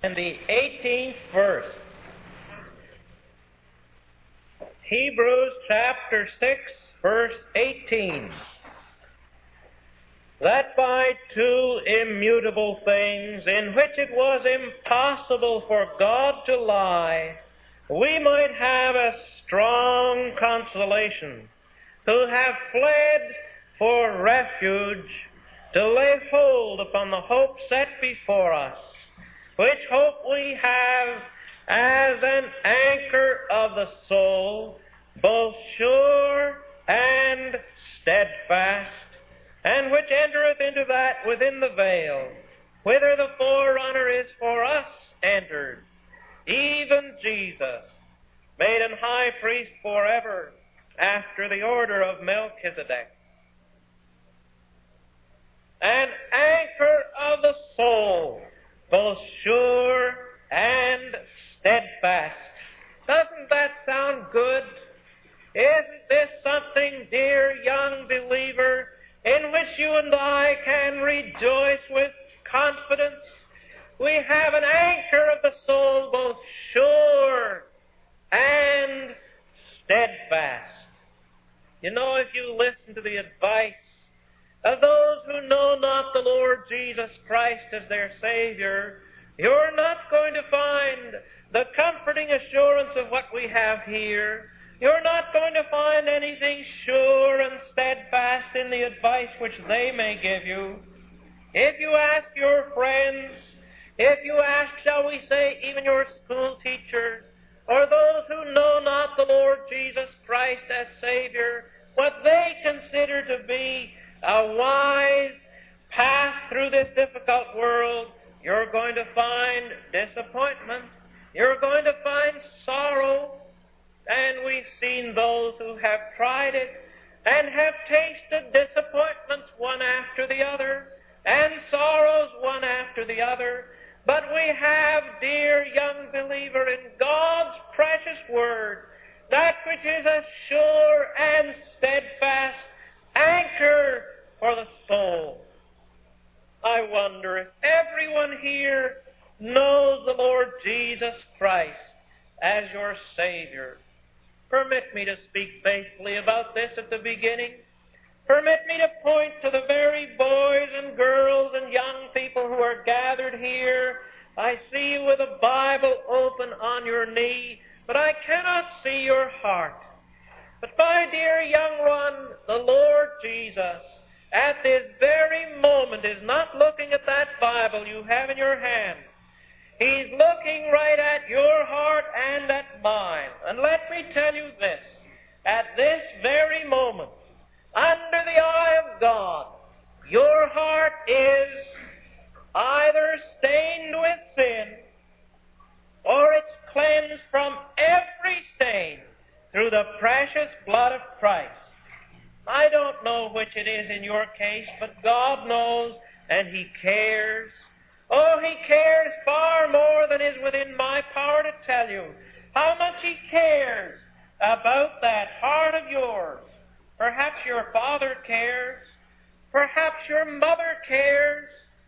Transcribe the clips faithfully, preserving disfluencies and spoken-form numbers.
and the eighteenth verse. Hebrews chapter six, verse eighteen. That by two immutable things, in which it was impossible for God to lie, we might have a strong consolation, who have fled for refuge, to lay hold upon the hope set before us, which hope we have as an anchor of the soul, both sure and steadfast, and which entereth into that within the veil, whither the forerunner is for us entered, even Jesus, made an high priest forever, after the order of Melchizedek. An anchor of the soul, both sure and steadfast. Doesn't that sound good? Isn't this something, dear young believer, in which you and I can rejoice with confidence? We have an anchor of the soul, both sure and steadfast. You know, if you listen to the advice of those who know not the Lord Jesus Christ as their Savior, you're not going to find the comforting assurance of what we have here. You're not going to find anything sure and steadfast in the advice which they may give you. If you ask your friends, if you ask, shall we say, even your school teachers, or those who know not the Lord Jesus Christ as Savior, what they consider to be a wise path through this difficult world, you're going to find disappointment. You're going to find sorrow. And we've seen those who have tried it and have tasted disappointments one after the other and sorrows one after the other. But we have, dear young believer, in God's precious Word, that which is a sure and steadfast anchor for the soul. I wonder if everyone here knows the Lord Jesus Christ as your Savior. Permit me to speak faithfully about this at the beginning. Permit me to point to the very boys and girls and young people who are gathered here. I see you with a Bible open on your knee, but I cannot see your heart. But my dear young one, the Lord Jesus, at this very moment, is not looking at that Bible you have in your hand. He's looking right at your heart and at mine. And let me tell you this, at this very moment, under the eye of God, your heart is either stained with sin or it's cleansed from every stain through the precious blood of Christ. I don't know which it is in your case, but God knows, and He cares. Oh, He cares far more than is within my power to tell you how much He cares about that heart of yours. Perhaps your father cares. Perhaps your mother cares.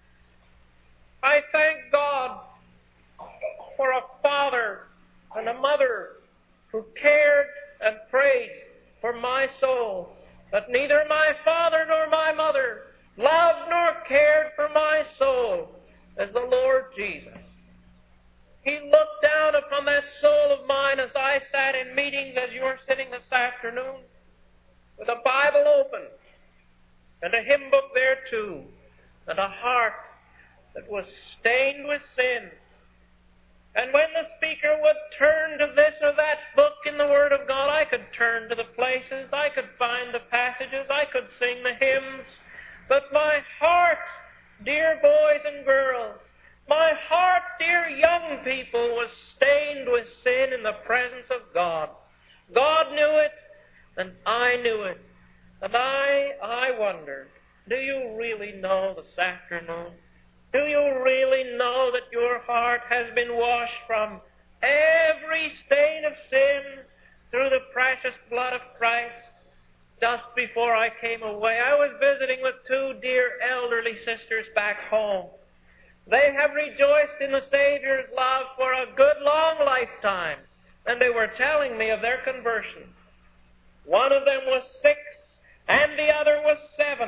I thank God for a father and a mother who cared and prayed for my soul. But neither my father nor my mother loved nor cared for my soul as the Lord Jesus. He looked down upon that soul of mine as I sat in meetings as you are sitting this afternoon, with a Bible open and a hymn book there too, and a heart that was stained with sin. And when the speaker would turn to this or that book in the Word of God, I could turn to the places, I could find the passages, I could sing the hymns. But my heart, dear boys and girls, my heart, dear young people, was stained with sin in the presence of God. God knew it, and I knew it. And I, I wonder, do you really know this afternoon? Do you really know that your heart has been washed from every stain of sin through the precious blood of Christ? Just before I came away, I was visiting with two dear elderly sisters back home. They have rejoiced in the Savior's love for a good long lifetime. And they were telling me of their conversion. One of them was six, and the other was seven.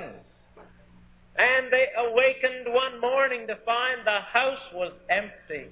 And they awakened one morning to find the house was empty.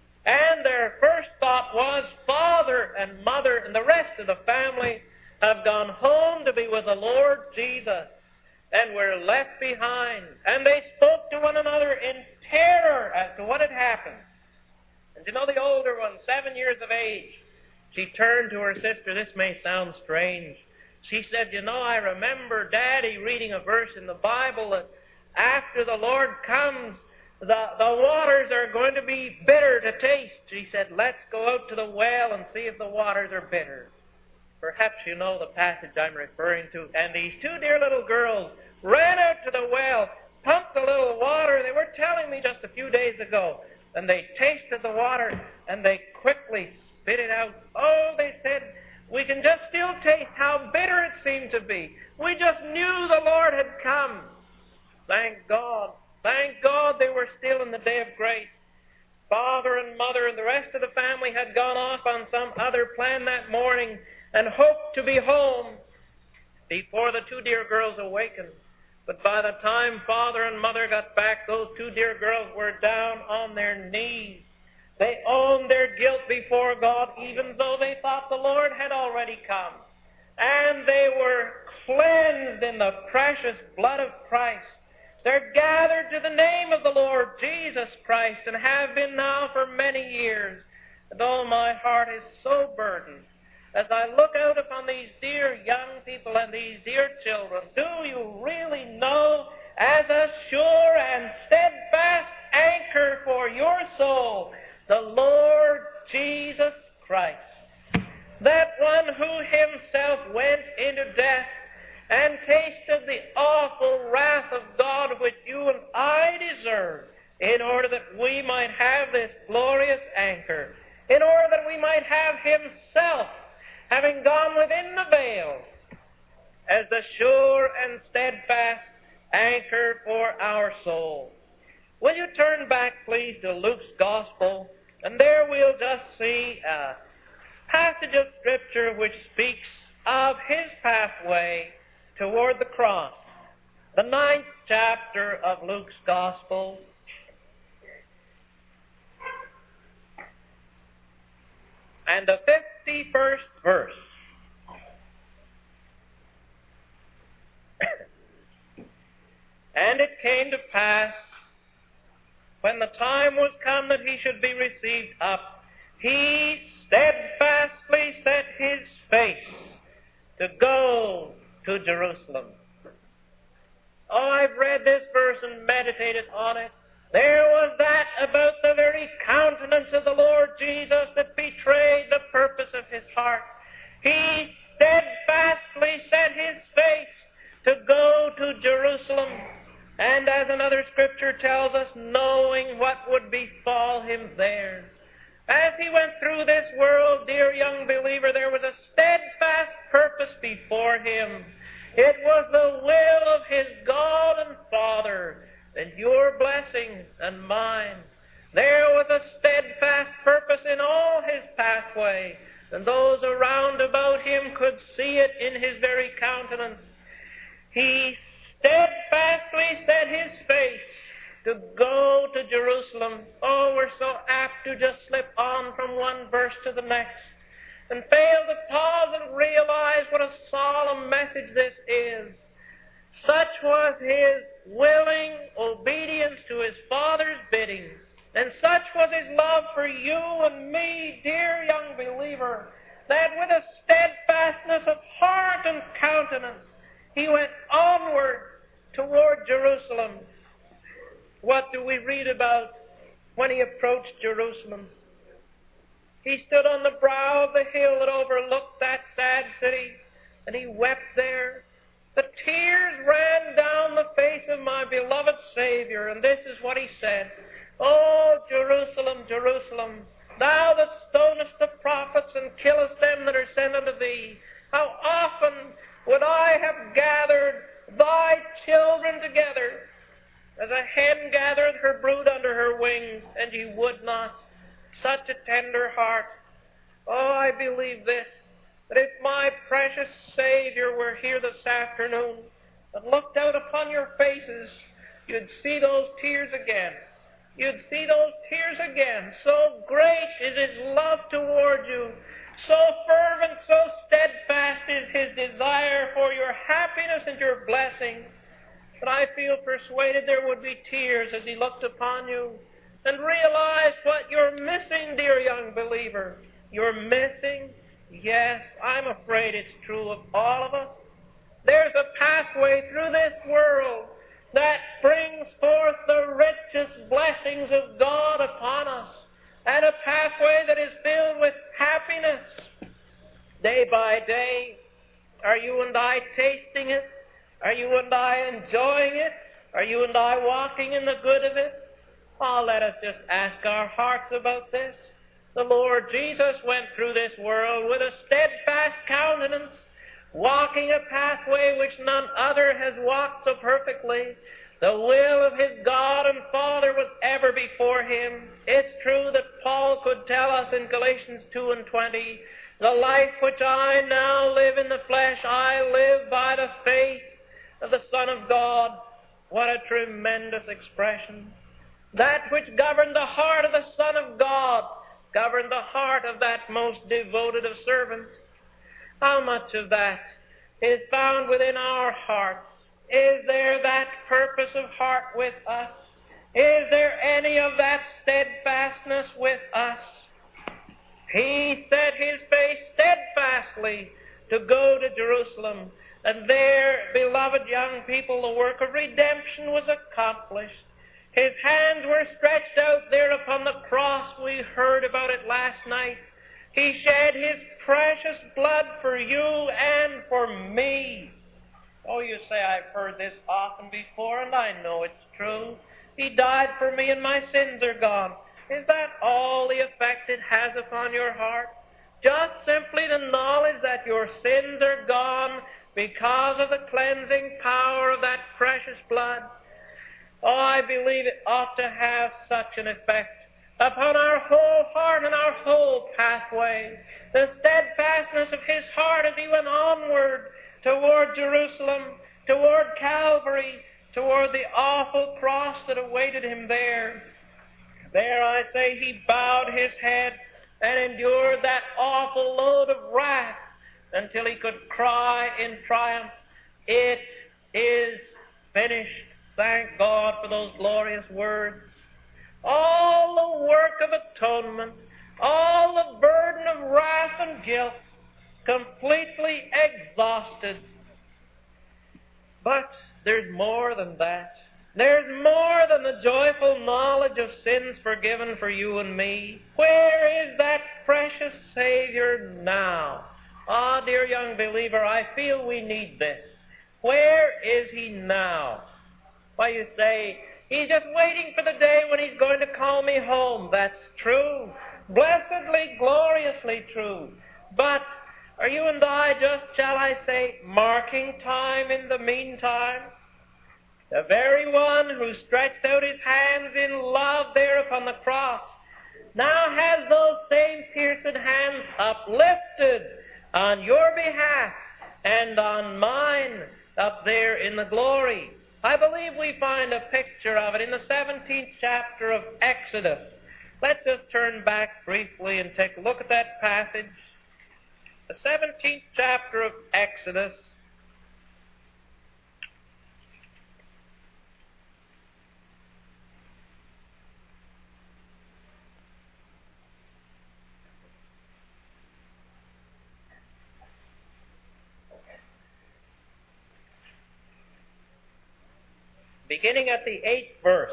And their first thought was, father and mother and the rest of the family have gone home to be with the Lord Jesus, and we're left behind. And they spoke to one another in terror as to what had happened. And you know, the older one, seven years of age, she turned to her sister. This may sound strange. She said, you know, I remember Daddy reading a verse in the Bible that after the Lord comes, the, the waters are going to be bitter to taste. She said, let's go out to the well and see if the waters are bitter. Perhaps you know the passage I'm referring to. And these two dear little girls ran out to the well, pumped a little water. They were telling me just a few days ago. And they tasted the water, and they quickly spit it out. Oh, they said, we can just still taste how bitter it seemed to be. We just knew the Lord had come. Thank God. Thank God they were still in the day of grace. Father and mother and the rest of the family had gone off on some other plan that morning and hoped to be home before the two dear girls awakened. But by the time Father and Mother got back, those two dear girls were down on their knees. They owned their guilt before God, even though they thought the Lord had already come. And they were cleansed in the precious blood of Christ. They're gathered to the name of the Lord Jesus Christ and have been now for many years. And oh, my heart is so burdened as I look out upon these dear young people and these dear children. Do you really know, as a sure and steadfast anchor for your soul, the Lord Jesus Christ, that one who himself went into death and tasted the awful wrath of God which you and I deserve, in order that we might have this glorious anchor, in order that we might have himself, having gone within the veil, as the sure and steadfast anchor for our soul. Will you turn back, please, to Luke's Gospel, and there we'll just see a passage of Scripture which speaks of his pathway toward the cross. The ninth chapter of Luke's Gospel. And the fifty-first verse. And it came to pass, when the time was come that he should be received up, he steadfastly set his face to go to Jerusalem. Oh, I've read this verse and meditated on it. There was that about the very countenance of the Lord Jesus that betrayed the purpose of his heart. He steadfastly set his face to go to Jerusalem, and as another scripture tells us, knowing what would befall him there. As he went through this world, dear young believer, there was a steadfast purpose before him. It was the will of his God and Father, and your blessing and mine. There was a steadfast purpose in all his pathway, and those around about him could see it in his very countenance. He steadfastly set his face to go to Jerusalem. Oh, we're so apt to just slip on from one verse to the next and fail to pause and realize what a solemn message this is. Such was his willing obedience to his Father's bidding, and such was his love for you and me, dear young believer, that with a steadfastness of heart and countenance, he went onward toward Jerusalem. What do we read about when he approached Jerusalem? He stood on the brow of the hill that overlooked that sad city, and he wept there. The tears ran down the face of my beloved Savior, and this is what he said: "O Jerusalem, Jerusalem, thou that stonest the prophets and killest them that are sent unto thee, how often would I have gathered thy children together, as as a hen gathereth her brood under her wings, and ye would not. Such a tender heart. Oh, I believe this, that if my precious Savior were here this afternoon and looked out upon your faces, you'd see those tears again. You'd see those tears again. So great is His love toward you. So fervent, so steadfast is His desire for your happiness and your blessing, that I feel persuaded there would be tears as He looked upon you and realized what you're missing, dear young believer. You're missing? Yes, I'm afraid it's true of all of us. There's a pathway through this world that brings forth the richest blessings of God upon us, and a pathway that is filled with happiness. Day by day, are you and I tasting it? Are you and I enjoying it? Are you and I walking in the good of it? Oh, let us just ask our hearts about this. The Lord Jesus went through this world with a steadfast countenance, walking a pathway which none other has walked so perfectly. The will of His God and Father was ever before Him. It's true that Paul could tell us in Galatians two and twenty, the life which I now live in the flesh, I live by the faith of the Son of God. What a tremendous expression. That which governed the heart of the Son of God governed the heart of that most devoted of servants. How much of that is found within our hearts? Is there that purpose of heart with us? Is there any of that steadfastness with us? He set His face steadfastly to go to Jerusalem, and there, beloved young people, the work of redemption was accomplished. His hands were stretched out there upon the cross. We heard about it last night. He shed His precious blood for you and for me. Oh, you say, I've heard this often before, and I know it's true. He died for me and my sins are gone. Is that all the effect it has upon your heart? Just simply the knowledge that your sins are gone because of the cleansing power of that precious blood? Oh, I believe it ought to have such an effect upon our whole heart and our whole pathway. The steadfastness of His heart as He went onward toward Jerusalem, toward Calvary, toward the awful cross that awaited Him there. There, I say, He bowed His head and endured that awful load of wrath until He could cry in triumph, "It is finished." Thank God for those glorious words. All the work of atonement, all the burden of wrath and guilt, completely exhausted. But there's more than that. There's more than the joyful knowledge of sins forgiven for you and me. Where is that precious Savior now? Ah, dear young believer, I feel we need this. Where is He now? Why, you say, He's just waiting for the day when He's going to call me home. That's true. Blessedly, gloriously true. But are you and I just, shall I say, marking time in the meantime? The very one who stretched out His hands in love there upon the cross now has those same pierced hands uplifted on your behalf and on mine up there in the glory. I believe we find a picture of it in the seventeenth chapter of Exodus. Let's just turn back briefly and take a look at that passage. The seventeenth chapter of Exodus. Beginning at the eighth verse.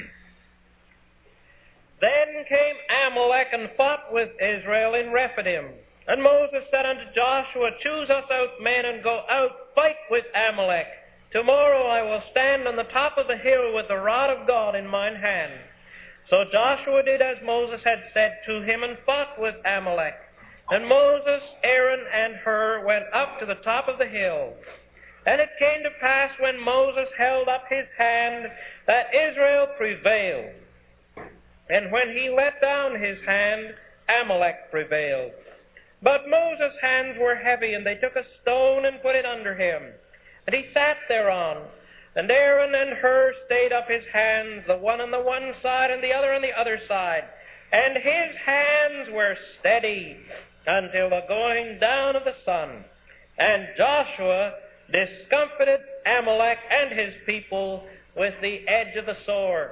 Then came Amalek and fought with Israel in Rephidim. And Moses said unto Joshua, Choose us out men and go out, fight with Amalek. Tomorrow I will stand on the top of the hill with the rod of God in mine hand. So Joshua did as Moses had said to him and fought with Amalek. And Moses, Aaron, and Hur went up to the top of the hill. And it came to pass when Moses held up his hand that Israel prevailed. And when he let down his hand, Amalek prevailed. But Moses' hands were heavy, and they took a stone and put it under him. And he sat thereon. And Aaron and Hur stayed up his hands, the one on the one side and the other on the other side. And his hands were steady until the going down of the sun. And Joshua discomfited Amalek and his people with the edge of the sword.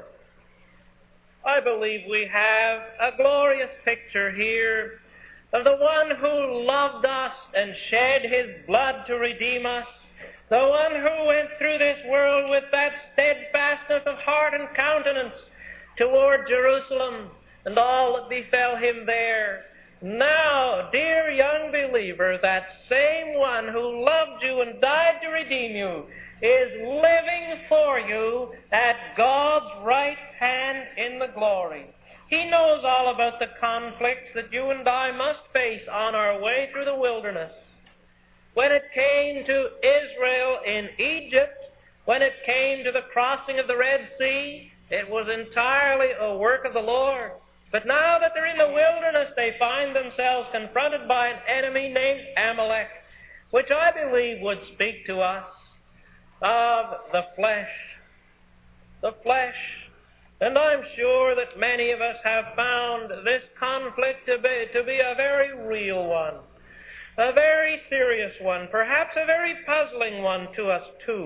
I believe we have a glorious picture here of the one who loved us and shed his blood to redeem us, the one who went through this world with that steadfastness of heart and countenance toward Jerusalem and all that befell him there. Now, dear young believer, that same one who loved you and died to redeem you is living for you at God's right hand in the glory. He knows all about the conflicts that you and I must face on our way through the wilderness. When it came to Israel in Egypt, when it came to the crossing of the Red Sea, it was entirely a work of the Lord. But now that they're in the wilderness, they find themselves confronted by an enemy named Amalek, which I believe would speak to us of the flesh. The flesh. And I'm sure that many of us have found this conflict to be, to be a very real one, a very serious one, perhaps a very puzzling one to us too.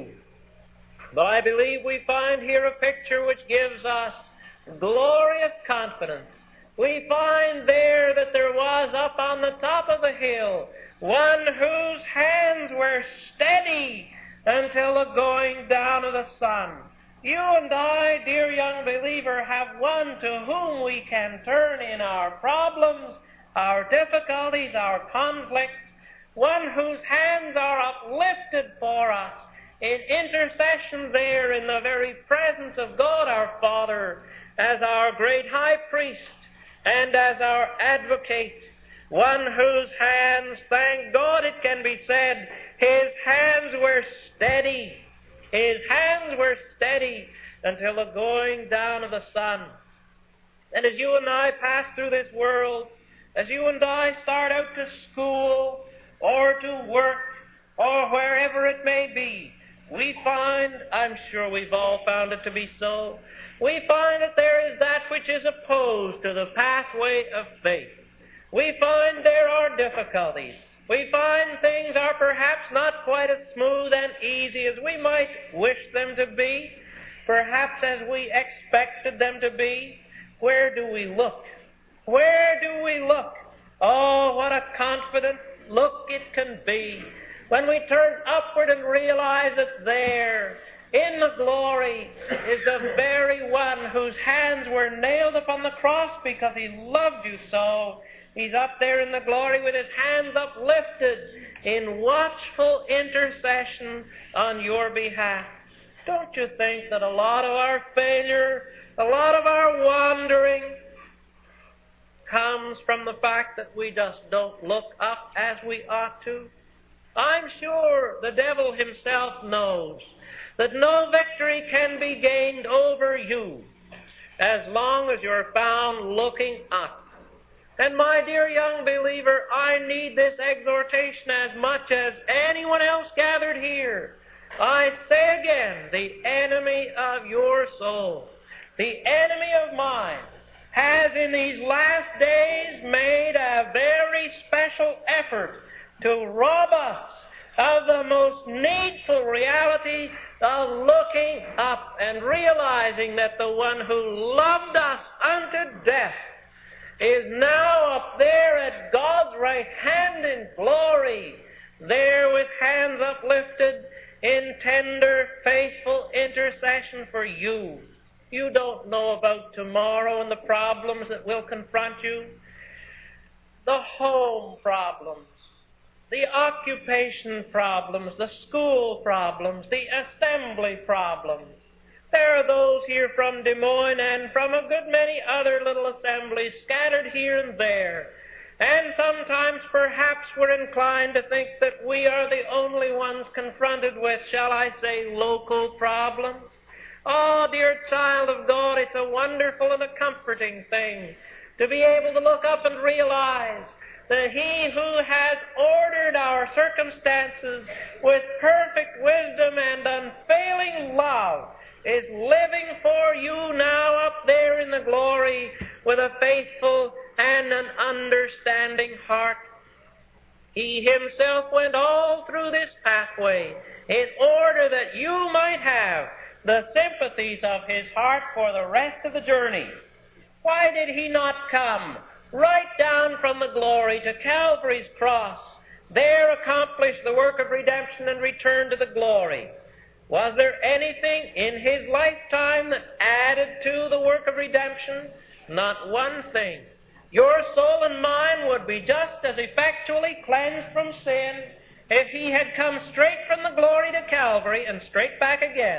But I believe we find here a picture which gives us glorious confidence. We find there that there was up on the top of the hill one whose hands were steady until the going down of the sun. You and I, dear young believer, have one to whom we can turn in our problems, our difficulties, our conflicts, one whose hands are uplifted for us in intercession there in the very presence of God our Father as our great high priest and as our advocate, one whose hands, thank God it can be said, his hands were steady. His hands were steady until the going down of the sun. And as you and I pass through this world, as you and I start out to school or to work or wherever it may be, we find, I'm sure we've all found it to be so, we find that there is that which is opposed to the pathway of faith. We find there are difficulties. We find things are perhaps not quite as smooth and easy as we might wish them to be, perhaps as we expected them to be. Where do we look? Where do we look? Oh, what a confident look it can be when we turn upward and realize that there, in the glory, is the very one whose hands were nailed upon the cross because he loved you so. He's up there in the glory with his hands uplifted in watchful intercession on your behalf. Don't you think that a lot of our failure, a lot of our wandering comes from the fact that we just don't look up as we ought to? I'm sure the devil himself knows that no victory can be gained over you as long as you're found looking up. And my dear young believer, I need this exhortation as much as anyone else gathered here. I say again, the enemy of your soul, the enemy of mine, has in these last days made a very special effort to rob us of the most needful reality of looking up and realizing that the one who loved us unto death is now up there at God's right hand in glory, there with hands uplifted in tender, faithful intercession for you. You don't know about tomorrow and the problems that will confront you. The home problems, the occupation problems, the school problems, the assembly problems. There are those here from Des Moines and from a good many other little assemblies scattered here and there And sometimes perhaps we're inclined to think that we are the only ones confronted with, shall I say, local problems. Oh, dear child of God, it's a wonderful and a comforting thing to be able to look up and realize that He who has ordered our circumstances with perfect wisdom and unfailing love is living for you now up there in the glory with a faithful and an understanding heart. He Himself went all through this pathway in order that you might have the sympathies of His heart for the rest of the journey. Why did He not come right down from the glory to Calvary's cross, there accomplish the work of redemption and return to the glory? Was there anything in His lifetime that added to the work of redemption? Not one thing. Your soul and mine would be just as effectually cleansed from sin if He had come straight from the glory to Calvary and straight back again.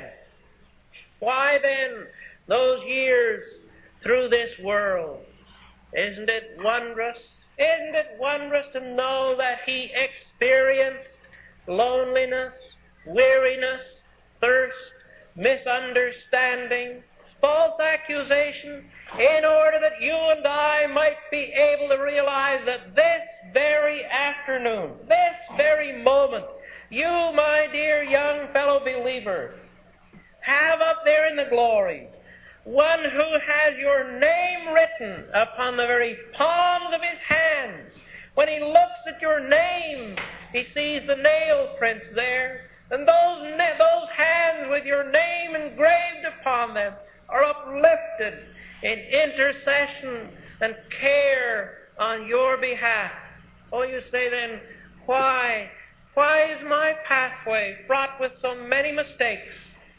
Why then, those years through this world? Isn't it wondrous? Isn't it wondrous to know that He experienced loneliness, weariness, thirst, misunderstanding, false accusation, in order that you and I might be able to realize that this very afternoon, this very moment, you, my dear young fellow believer, have up there in the glory one who has your name written upon the very palms of His hands. When He looks at your name, He sees the nail prints there, and those, na- those hands with your name engraved upon them are uplifted in intercession and care on your behalf. Oh, you say then, why? Why is my pathway fraught with so many mistakes?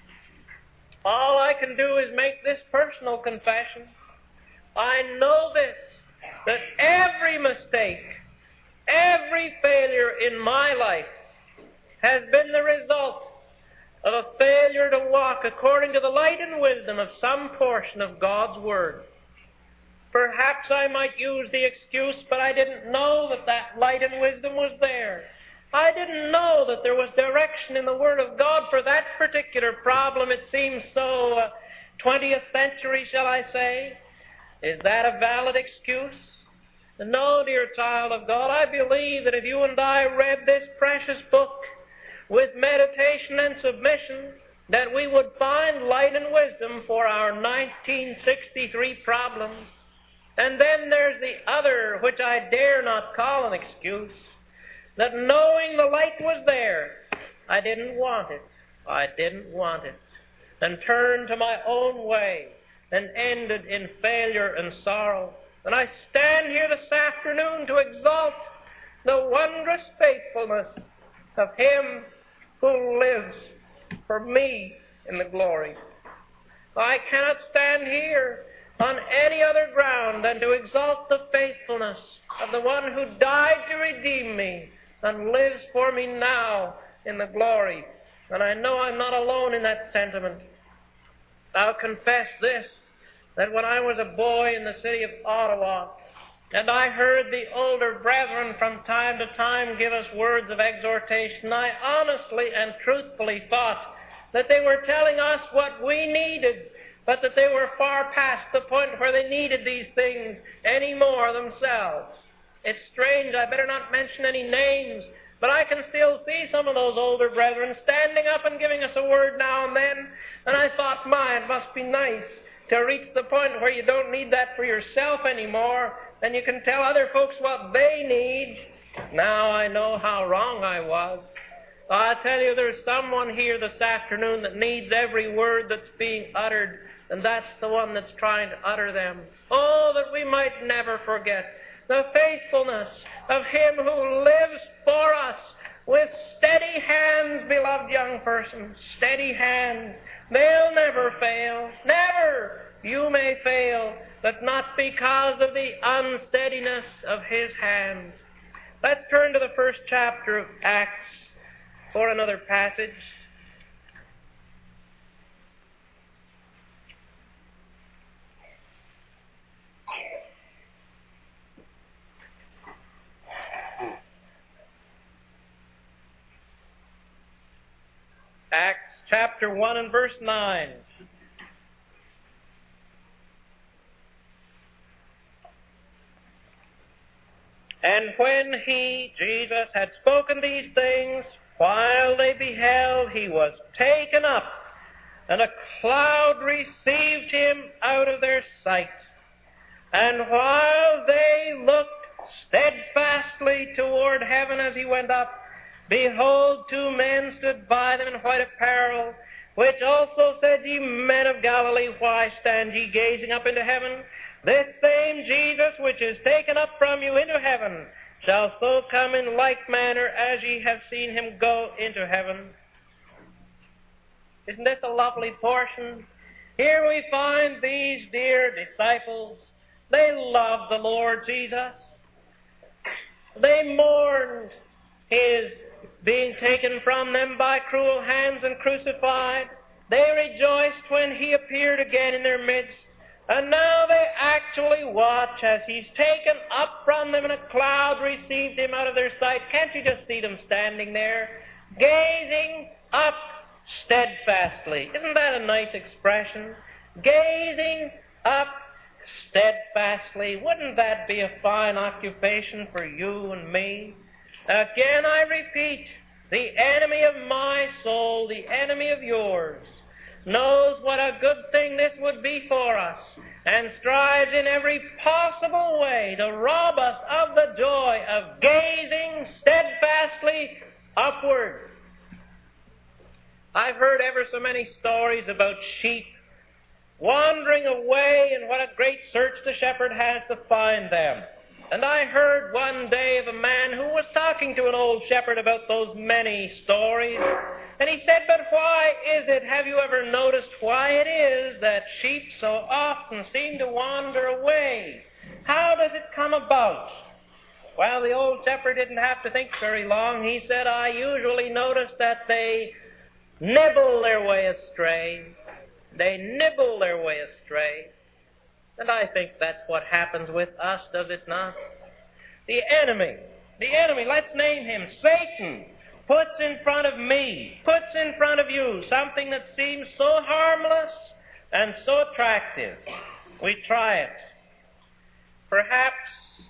All I can do is make this personal confession. I know this, that every mistake, every failure in my life has been the result of a failure to walk according to the light and wisdom of some portion of God's Word. Perhaps I might use the excuse, but I didn't know that that light and wisdom was there. I didn't know that there was direction in the Word of God for that particular problem. It seems so uh, twentieth century, shall I say. Is that a valid excuse? No, dear child of God, I believe that if you and I read this precious book with meditation and submission, that we would find light and wisdom for our nineteen sixty-three problems. And then there's the other, which I dare not call an excuse, that knowing the light was there, I didn't want it. I didn't want it. And turned to my own way and ended in failure and sorrow. And I stand here this afternoon to exalt the wondrous faithfulness of Him who lives for me in the glory. I cannot stand here on any other ground than to exalt the faithfulness of the one who died to redeem me and lives for me now in the glory. And I know I'm not alone in that sentiment. I'll confess this, that when I was a boy in the city of Ottawa, and I heard the older brethren from time to time give us words of exhortation, I honestly and truthfully thought that they were telling us what we needed, but that they were far past the point where they needed these things any more themselves. It's strange, I better not mention any names, but I can still see some of those older brethren standing up and giving us a word now and then, and I thought, my, it must be nice to reach the point where you don't need that for yourself anymore, and you can tell other folks what they need. Now I know how wrong I was. I tell you, there's someone here this afternoon that needs every word that's being uttered, and that's the one that's trying to utter them. Oh, that we might never forget the faithfulness of Him who lives for us with steady hands, beloved young person, steady hands. They'll never fail. Never. You may fail, but not because of the unsteadiness of His hands. Let's turn to the first chapter of Acts for another passage. Acts chapter one and verse nine. And when he, Jesus, had spoken these things, while they beheld, he was taken up, and a cloud received him out of their sight. And while they looked steadfastly toward heaven as he went up, behold, two men stood by them in white apparel, which also said, Ye men of Galilee, why stand ye gazing up into heaven? This same Jesus, which is taken up from you into heaven, shall so come in like manner as ye have seen him go into heaven. Isn't this a lovely portion? Here we find these dear disciples. They loved the Lord Jesus. They mourned his being taken from them by cruel hands and crucified. They rejoiced when he appeared again in their midst. And now they actually watch as he's taken up from them, and a cloud received him out of their sight. Can't you just see them standing there, gazing up steadfastly? Isn't that a nice expression? Gazing up steadfastly. Wouldn't that be a fine occupation for you and me? Again, I repeat, the enemy of my soul, the enemy of yours, knows what a good thing this would be for us, and strives in every possible way to rob us of the joy of gazing steadfastly upward. I've heard ever so many stories about sheep wandering away, and what a great search the shepherd has to find them. And I heard one day of a man who was talking to an old shepherd about those many stories. And he said, But why is it, have you ever noticed why it is that sheep so often seem to wander away? How does it come about? Well, the old shepherd didn't have to think very long. He said, I usually notice that they nibble their way astray. They nibble their way astray. And I think that's what happens with us, does it not? The enemy, the enemy, let's name him, Satan, puts in front of me, puts in front of you something that seems so harmless and so attractive. We try it. Perhaps,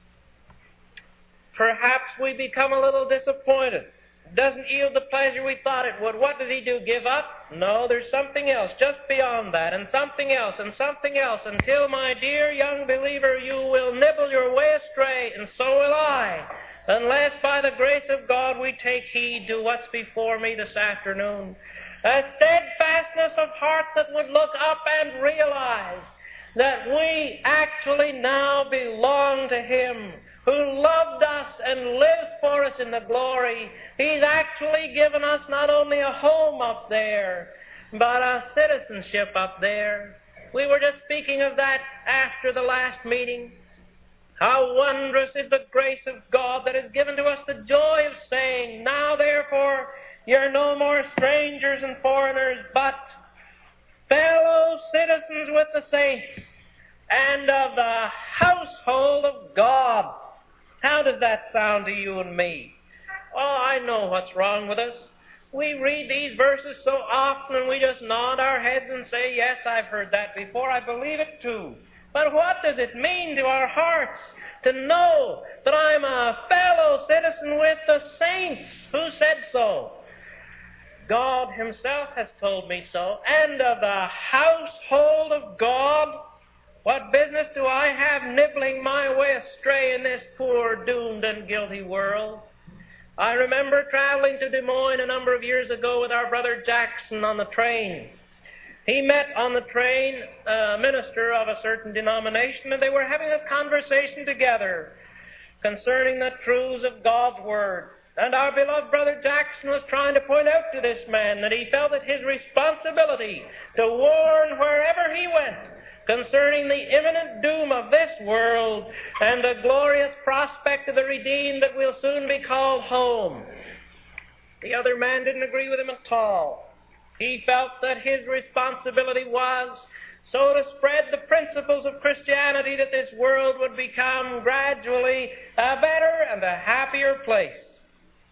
perhaps we become a little disappointed. It doesn't yield the pleasure we thought it would. What does he do, give up? No, there's something else just beyond that, and something else, and something else, until, my dear young believer, you will nibble your way astray, and so will I, unless by the grace of God we take heed to what's before me this afternoon. A steadfastness of heart that would look up and realize that we actually now belong to him who loved us and lives for us in the glory. He's actually given us not only a home up there, but a citizenship up there. We were just speaking of that after the last meeting. How wondrous is the grace of God that has given to us the joy of saying, Now therefore you're no more strangers and foreigners, but fellow citizens with the saints and of the household of God. How does that sound to you and me? Oh, I know what's wrong with us. We read these verses so often and we just nod our heads and say, Yes, I've heard that before. I believe it too. But what does it mean to our hearts to know that I'm a fellow citizen with the saints? Who said so? God himself has told me so. And of the household of God, what business do I have nibbling my way astray in this poor, doomed, and guilty world? I remember traveling to Des Moines a number of years ago with our brother Jackson on the train. He met on the train a minister of a certain denomination, and they were having a conversation together concerning the truths of God's Word. And our beloved brother Jackson was trying to point out to this man that he felt it his responsibility to warn wherever he went concerning the imminent doom of this world and the glorious prospect of the redeemed that will soon be called home. The other man didn't agree with him at all. He felt that his responsibility was so to spread the principles of Christianity that this world would become gradually a better and a happier place.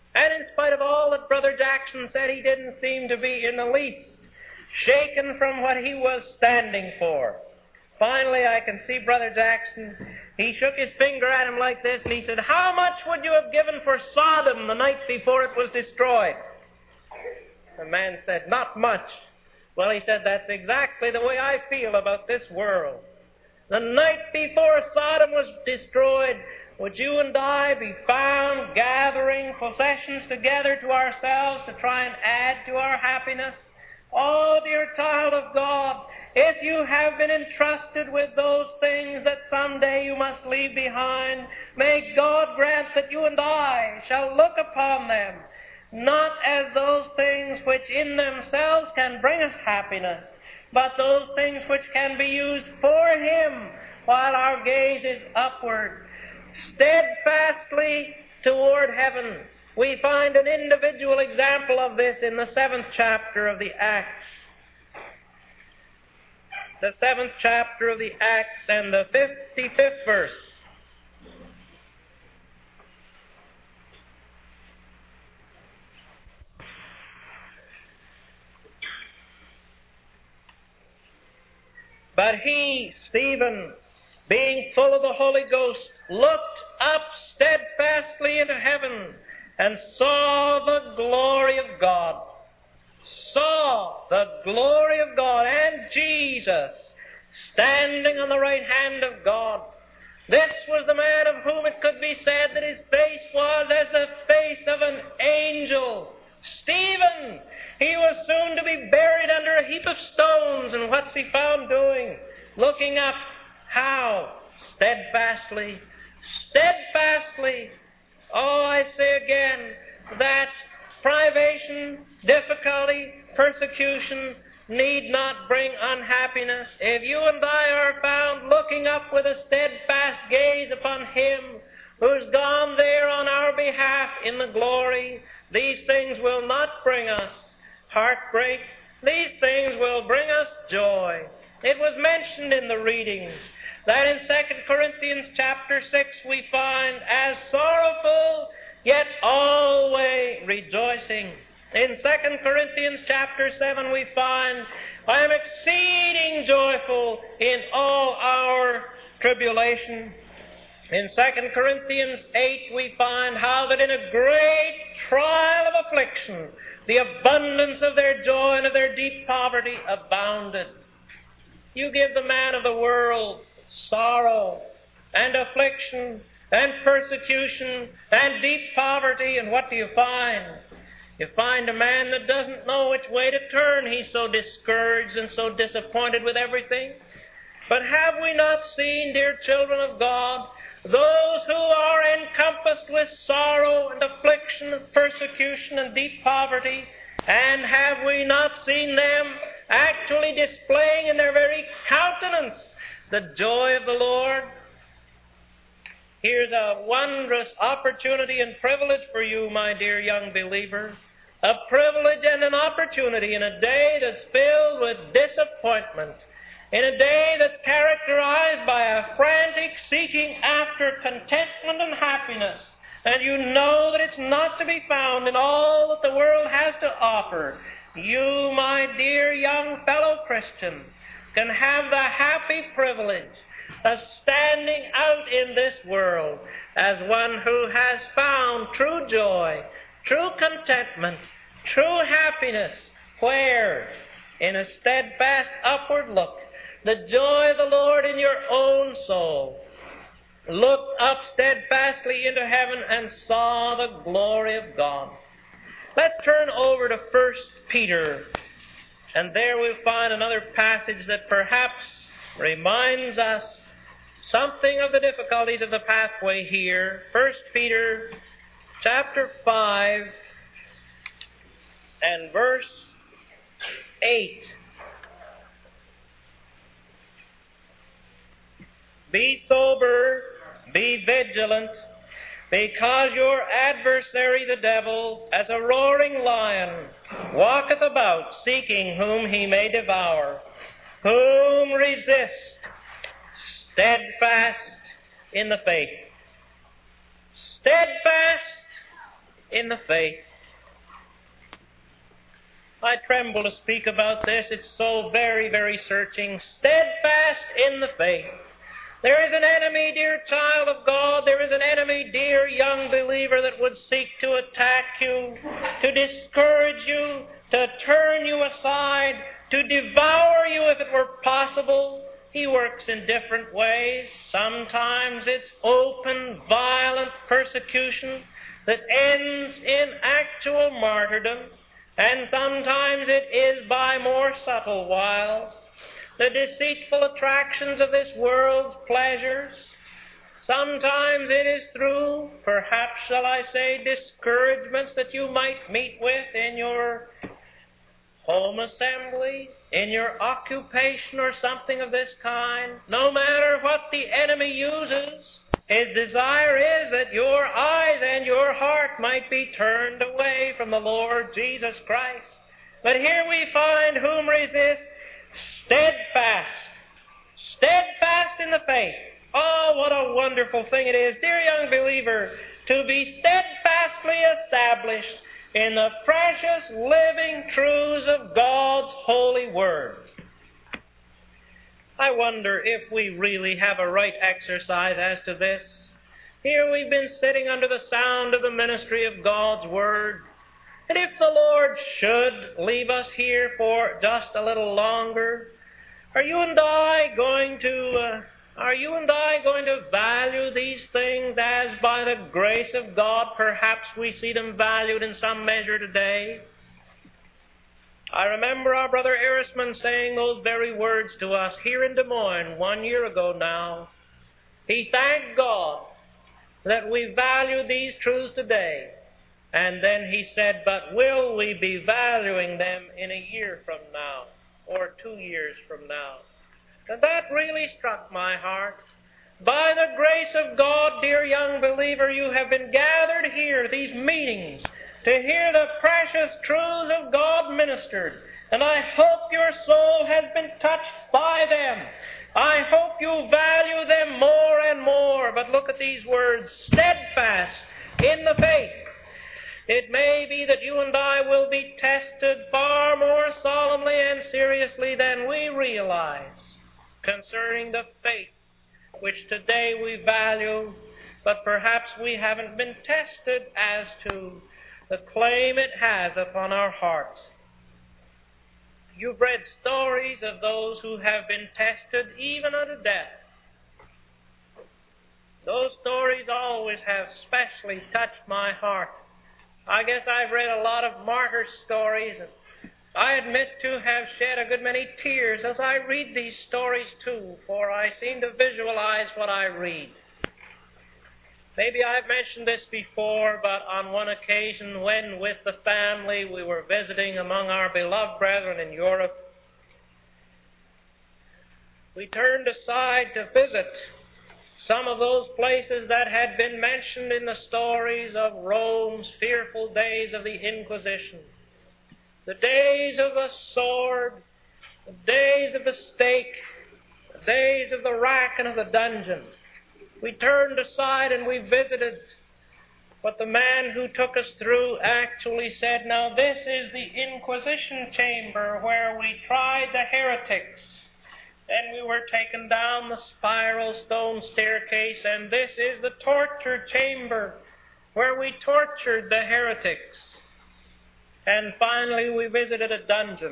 And in spite of all that Brother Jackson said, he didn't seem to be in the least shaken from what he was standing for. Finally, I can see Brother Jackson. He shook his finger at him like this, and he said, "How much would you have given for Sodom the night before it was destroyed?" The man said, "Not much." Well, he said, "That's exactly the way I feel about this world. The night before Sodom was destroyed, would you and I be found gathering possessions together to ourselves to try and add to our happiness? Oh, dear child of God, if you have been entrusted with those things that someday you must leave behind, may God grant that you and I shall look upon them not as those things which in themselves can bring us happiness, but those things which can be used for Him while our gaze is upward, steadfastly toward heaven. We find an individual example of this in the seventh chapter of the Acts. The seventh chapter of the Acts and the fifty-fifth verse. But he, Stephen, being full of the Holy Ghost, looked up steadfastly into heaven and saw the glory of God. Saw the glory of God and Jesus standing on the right hand of God. This was the man of whom it could be said that his face was as the face of an angel. Stephen, he was soon to be buried under a heap of stones, and what's he found doing? Looking up. How? Steadfastly. Steadfastly. Oh, I say again that privation, difficulty, persecution need not bring unhappiness. If you and I are found looking up with a steadfast gaze upon Him who's gone there on our behalf in the glory, these things will not bring us heartbreak. These things will bring us joy. It was mentioned in the readings that in Second Corinthians chapter six we find, as sorrowful, yet always rejoicing. In Second Corinthians chapter seven we find, I am exceeding joyful in all our tribulation. In Second Corinthians eight we find how that in a great trial of affliction, the abundance of their joy and of their deep poverty abounded. You give the man of the world sorrow and affliction and persecution and deep poverty, and what do you find? You find a man that doesn't know which way to turn. He's so discouraged and so disappointed with everything. But have we not seen, dear children of God, those who are encompassed with sorrow and affliction and persecution and deep poverty, and have we not seen them actually displaying in their very countenance the joy of the Lord? Here's a wondrous opportunity and privilege for you, my dear young believer. A privilege and an opportunity in a day that's filled with disappointment, in a day that's characterized by a frantic seeking after contentment and happiness, and you know that it's not to be found in all that the world has to offer. You, my dear young fellow Christian, can have the happy privilege of standing out in this world as one who has found true joy, true contentment, true happiness. Where? In a steadfast upward look, the joy of the Lord in your own soul. Looked up steadfastly into heaven and saw the glory of God. Let's turn over to First Peter, and there we'll find another passage that perhaps reminds us something of the difficulties of the pathway here. First Peter chapter five and verse eight. Be sober, be vigilant, because your adversary the devil, as a roaring lion, walketh about, seeking whom he may devour. Whom resist, steadfast in the faith. Steadfast in the faith. I tremble to speak about this. It's so very, very searching. Steadfast in the faith. There is an enemy, dear child of God. There is an enemy, dear young believer, that would seek to attack you, to discourage you, to turn you aside, to devour you if it were possible. He works in different ways. Sometimes it's open, violent persecution that ends in actual martyrdom, and sometimes it is by more subtle wiles. The deceitful attractions of this world's pleasures. Sometimes it is through, perhaps shall I say, discouragements that you might meet with in your home assembly, in your occupation, or something of this kind. No matter what the enemy uses, his desire is that your eyes and your heart might be turned away from the Lord Jesus Christ. But here we find whom resist steadfast, steadfast in the faith. Oh, what a wonderful thing it is, dear young believer, to be steadfastly established in the precious living truths of God's holy Word. I wonder if we really have a right exercise as to this. Here we've been sitting under the sound of the ministry of God's Word. And if the Lord should leave us here for just a little longer, are you and I going to, uh, are you and I going to value these things as by the grace of God perhaps we see them valued in some measure today? I remember our brother Erisman saying those very words to us here in Des Moines one year ago now. He thanked God that we value these truths today. And then he said, but will we be valuing them in a year from now, or two years from now? And that really struck my heart. By the grace of God, dear young believer, you have been gathered here, these meetings, to hear the precious truths of God ministered. And I hope your soul has been touched by them. I hope you value them more and more. But look at these words, steadfast in the faith. It may be that you and I will be tested far more solemnly and seriously than we realize concerning the faith which today we value, but perhaps we haven't been tested as to the claim it has upon our hearts. You've read stories of those who have been tested even unto death. Those stories always have specially touched my heart. I guess I've read a lot of martyr stories, and I admit to have shed a good many tears as I read these stories too, for I seem to visualize what I read. Maybe I've mentioned this before, but on one occasion when with the family we were visiting among our beloved brethren in Europe, we turned aside to visit some of those places that had been mentioned in the stories of Rome's fearful days of the Inquisition. The days of the sword, the days of the stake, the days of the rack and of the dungeon. We turned aside and we visited what the man who took us through actually said, now this is the Inquisition chamber where we tried the heretics. Then we were taken down the spiral stone staircase, and this is the torture chamber where we tortured the heretics. And finally we visited a dungeon.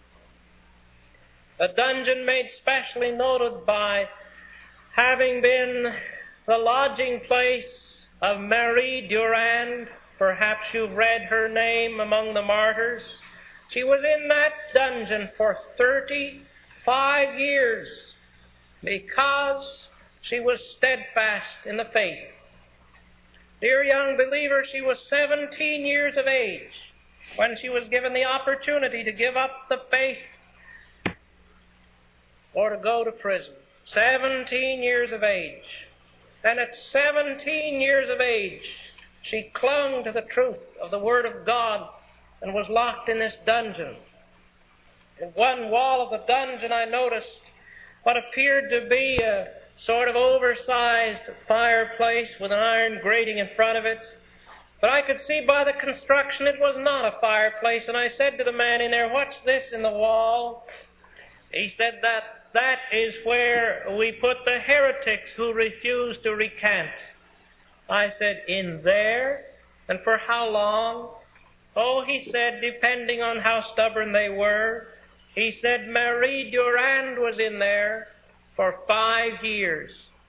A dungeon made specially noted by having been the lodging place of Marie Durand. Perhaps you've read her name among the martyrs. She was in that dungeon for thirty-five years because she was steadfast in the faith. Dear young believer, she was seventeen years of age when she was given the opportunity to give up the faith or to go to prison. Seventeen years of age. And at seventeen years of age, she clung to the truth of the Word of God and was locked in this dungeon. In one wall of the dungeon, I noticed what appeared to be a sort of oversized fireplace with an iron grating in front of it. But I could see by the construction it was not a fireplace, and I said to the man in there, "What's this in the wall?" He said that that is where we put the heretics who refuse to recant. I said, "In there? And for how long?" "Oh," he said, "depending on how stubborn they were." He said, "Marie Durand was in there for five years."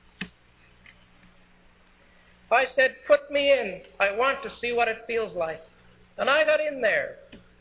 I said, "Put me in. I want to see what it feels like." And I got in there.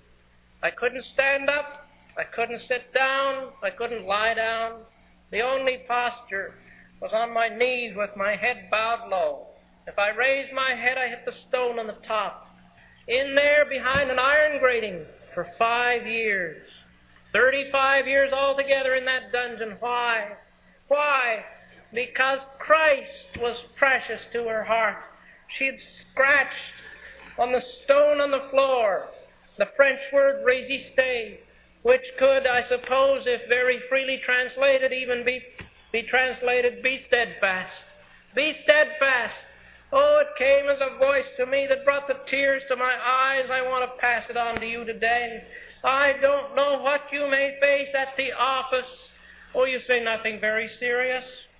I couldn't stand up. I couldn't sit down. I couldn't lie down. The only posture was on my knees with my head bowed low. If I raised my head, I hit the stone on the top. In there behind an iron grating for five years. Thirty-five years altogether in that dungeon. Why? Why? Because Christ was precious to her heart. She had scratched on the stone on the floor the French word résisté, which could, I suppose, if very freely translated, even be, be translated, "Be steadfast." Be steadfast. Oh, it came as a voice to me that brought the tears to my eyes. I want to pass it on to you today. I don't know what you may face at the office. Oh, you say nothing very serious.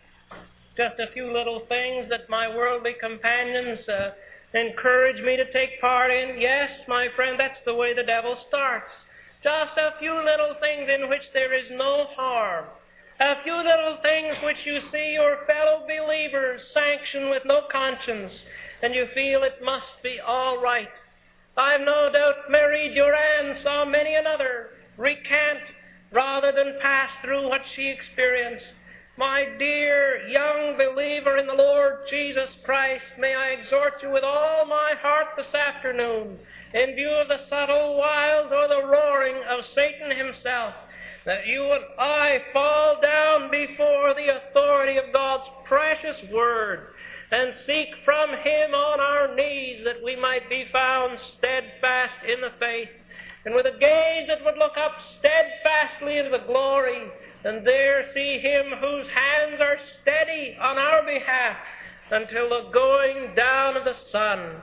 Just a few little things that my worldly companions uh, encourage me to take part in. Yes, my friend, that's the way the devil starts. Just a few little things in which there is no harm. A few little things which you see your fellow believers sanction with no conscience, and you feel it must be all right. I've no doubt Marie Durand saw many another recant rather than pass through what she experienced. My dear young believer in the Lord Jesus Christ, may I exhort you with all my heart this afternoon, in view of the subtle wiles or the roaring of Satan himself, that you and I fall down before the authority of God's precious Word and seek from Him on our knees that we might be found steadfast in the faith, and with a gaze that would look up steadfastly into the glory, and there see Him whose hands are steady on our behalf until the going down of the sun.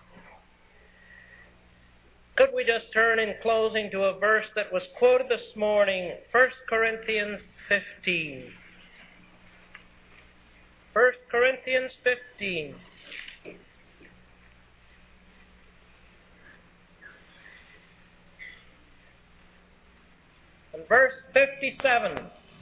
Could we just turn in closing to a verse that was quoted this morning, First Corinthians fifteen. First Corinthians fifteen. And verse fifty-seven.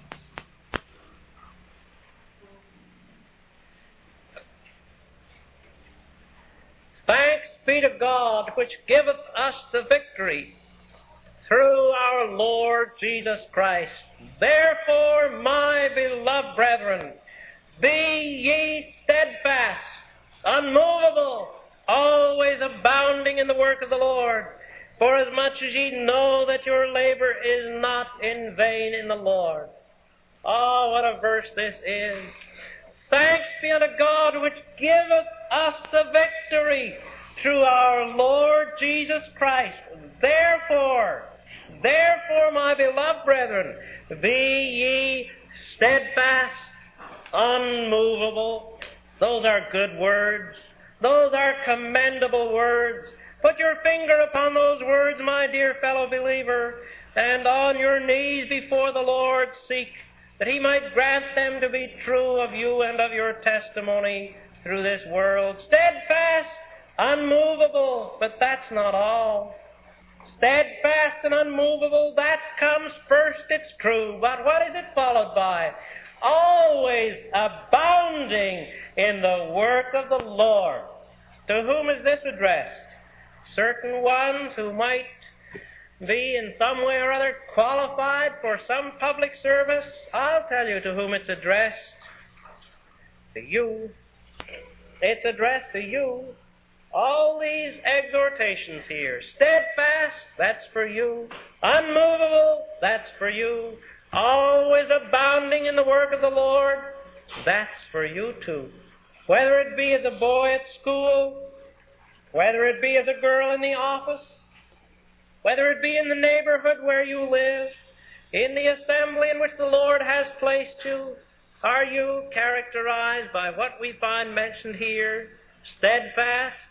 Thanks be to God, which giveth us the victory through our Lord Jesus Christ. Therefore, my beloved brethren, be ye steadfast, unmovable, always abounding in the work of the Lord, for as much as ye know that your labor is not in vain in the Lord. Oh, what a verse this is. Thanks be unto God, which giveth us the victory through our Lord Jesus Christ. Therefore, therefore, my beloved brethren, be ye steadfast, unmovable. Those are good words. Those are commendable words. Put your finger upon those words, my dear fellow believer, and on your knees before the Lord seek that He might grant them to be true of you and of your testimony through this world. Steadfast, unmovable, but that's not all. Steadfast and unmovable, that comes first, it's true, but what is it followed by? Always abounding in the work of the Lord. To whom is this addressed? Certain ones who might be in some way or other qualified for some public service? I'll tell you to whom it's addressed. To you. It's addressed to you. All these exhortations here. Steadfast, that's for you. Unmovable, that's for you. Always abounding in the work of the Lord, that's for you too. Whether it be as a boy at school, whether it be as a girl in the office, whether it be in the neighborhood where you live, in the assembly in which the Lord has placed you, are you characterized by what we find mentioned here? Steadfast,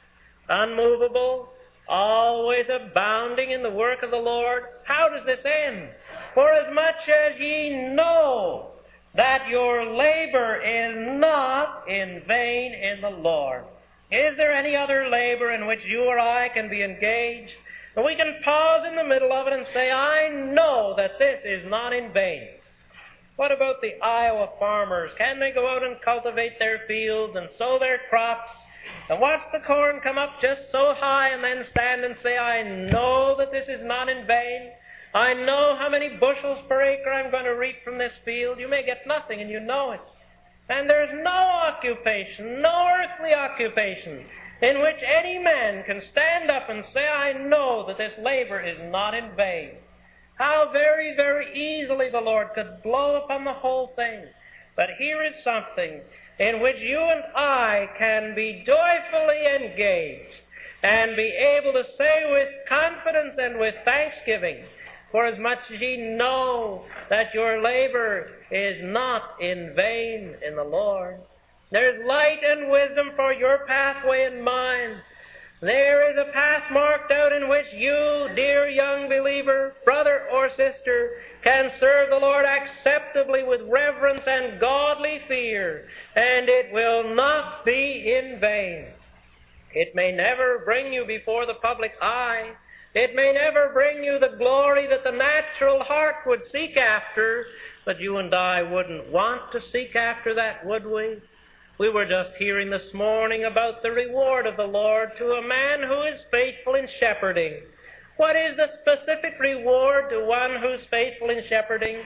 unmovable, always abounding in the work of the Lord. How does this end? For as much as ye know that your labor is not in vain in the Lord. Is there any other labor in which you or I can be engaged? And we can pause in the middle of it and say, I know that this is not in vain. What about the Iowa farmers? Can they go out and cultivate their fields and sow their crops and watch the corn come up just so high and then stand and say, I know that this is not in vain. I know how many bushels per acre I'm going to reap from this field. You may get nothing, and you know it. And there's no occupation, no earthly occupation, in which any man can stand up and say, I know that this labor is not in vain. How very, very easily the Lord could blow upon the whole thing. But here is something in which you and I can be joyfully engaged and be able to say with confidence and with thanksgiving, for as much as ye know that your labor is not in vain in the Lord. There's light and wisdom for your pathway and mine. There is a path marked out in which you, dear young believer, brother or sister, can serve the Lord acceptably with reverence and godly fear, and it will not be in vain. It may never bring you before the public eye. It may never bring you the glory that the natural heart would seek after, but you and I wouldn't want to seek after that, would we? We were just hearing this morning about the reward of the Lord to a man who is faithful in shepherding. What is the specific reward to one who's faithful in shepherding?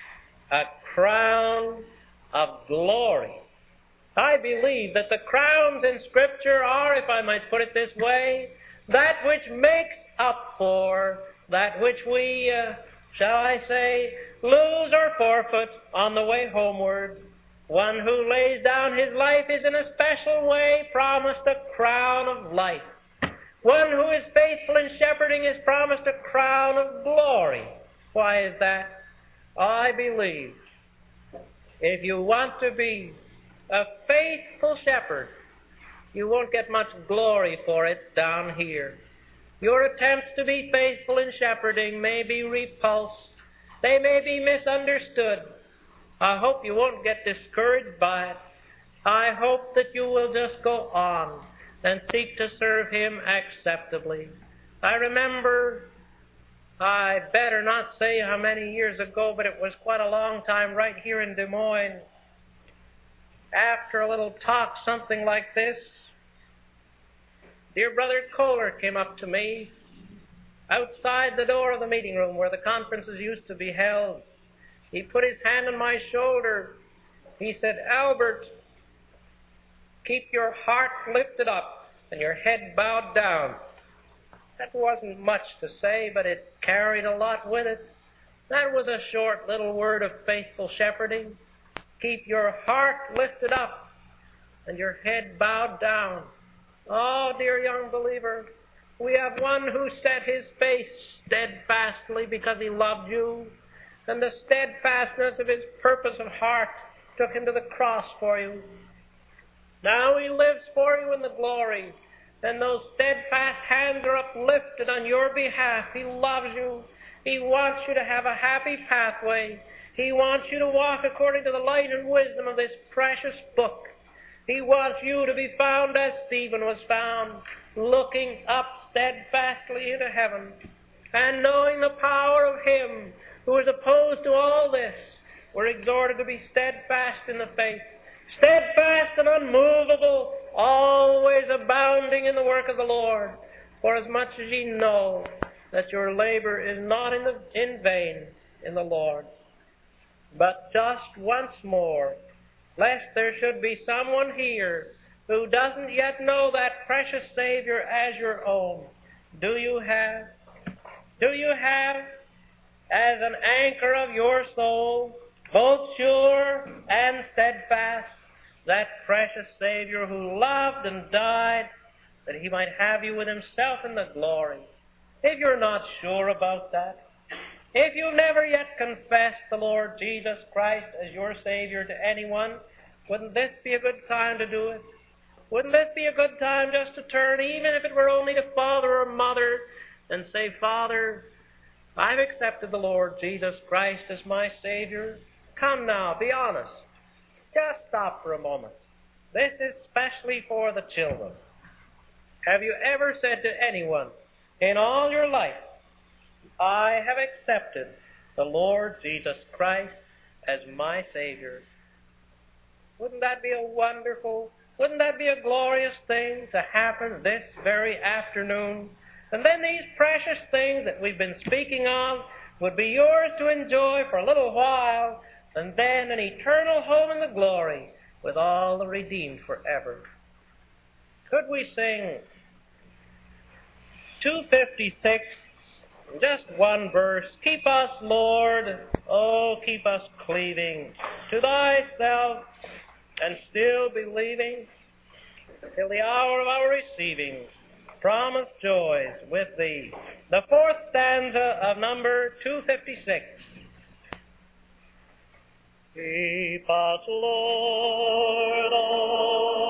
A crown of glory. I believe that the crowns in Scripture are, if I might put it this way, that which makes up for that which we, uh, shall I say, lose or forfeit on the way homeward. One who lays down his life is in a special way promised a crown of life. One who is faithful in shepherding is promised a crown of glory. Why is that? I believe if you want to be a faithful shepherd, you won't get much glory for it down here. Your attempts to be faithful in shepherding may be repulsed. They may be misunderstood. I hope you won't get discouraged by it. I hope that you will just go on and seek to serve Him acceptably. I remember, I better not say how many years ago, but it was quite a long time right here in Des Moines. After a little talk, something like this, dear Brother Kohler came up to me outside the door of the meeting room where the conferences used to be held. He put his hand on my shoulder. He said, Albert, keep your heart lifted up and your head bowed down. That wasn't much to say, but it carried a lot with it. That was a short little word of faithful shepherding. Keep your heart lifted up and your head bowed down. Oh, dear young believer, we have one who set his face steadfastly because he loved you, and the steadfastness of his purpose of heart took him to the cross for you. Now he lives for you in the glory, and those steadfast hands are uplifted on your behalf. He loves you. He wants you to have a happy pathway. He wants you to walk according to the light and wisdom of this precious book. He wants you to be found as Stephen was found, looking up steadfastly into heaven, and knowing the power of Him who is opposed to all this. We're exhorted to be steadfast in the faith, steadfast and unmovable, always abounding in the work of the Lord, for as much as ye know that your labor is not in, the, in vain in the Lord. But just once more, lest there should be someone here who doesn't yet know that precious Savior as your own, do you have, do you have, as an anchor of your soul, both sure and steadfast, that precious Savior who loved and died that He might have you with Himself in the glory? If you're not sure about that, if you've never yet confessed the Lord Jesus Christ as your Savior to anyone, wouldn't this be a good time to do it? Wouldn't this be a good time just to turn, even if it were only to father or mother, and say, Father, I've accepted the Lord Jesus Christ as my Savior. Come now, be honest. Just stop for a moment. This is specially for the children. Have you ever said to anyone in all your life, I have accepted the Lord Jesus Christ as my Savior? Wouldn't that be a wonderful, wouldn't that be a glorious thing to happen this very afternoon? And then these precious things that we've been speaking of would be yours to enjoy for a little while, and then an eternal home in the glory with all the redeemed forever. Could we sing two fifty-six, just one verse? Keep us, Lord, oh, keep us cleaving to thyself and still believing till the hour of our receiving promised joys with thee. The fourth stanza of number two fifty-six. Keep us, Lord, oh,